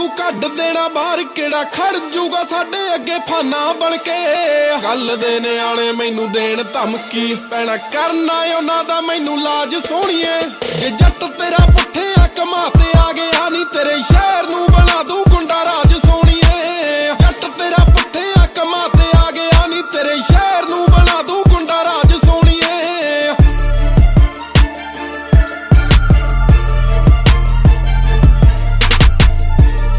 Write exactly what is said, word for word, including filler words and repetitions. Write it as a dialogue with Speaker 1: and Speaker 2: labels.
Speaker 1: ਕੱਢ ਦੇਣਾ ਬਾਹਰ ਕਿਹੜਾ ਖੜ ਜੂਗਾ ਸਾਡੇ ਅੱਗੇ ਫਾਨਾ ਬਣ ਕੇ। ਗੱਲ ਦੇ ਨਿਆਣੇ ਮੈਨੂੰ ਦੇਣ ਧਮਕੀ ਪੈਣਾ ਕਰਨਾ ਉਹਨਾਂ ਦਾ ਮੈਨੂੰ ਲਾਜ ਸੋਹਣੀਏ। ਜੇ ਜੱਟ ਤੇਰਾ ਪੁੱਠਿਆ ਕਮਾ ਤੇ ਆ ਗਿਆ ਨੀ ਤੇਰੇ ਸ਼ਹਿਰ ਨੂੰ ਬਣਾ